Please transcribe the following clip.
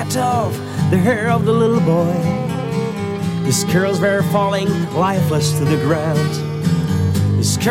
cut off the hair of the little boy. His curls were falling lifeless to the ground. His